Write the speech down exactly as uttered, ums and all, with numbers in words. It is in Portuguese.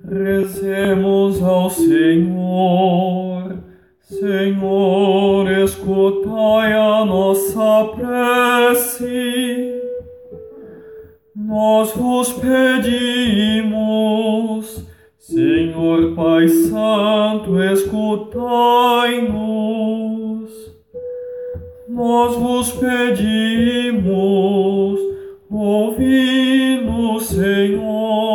Rezemos ao Senhor. Senhor, escutai a nossa prece. Nós vos pedimos, Senhor Pai Santo, escutai-nos. Nós vos pedimos, ouvi-nos, Senhor.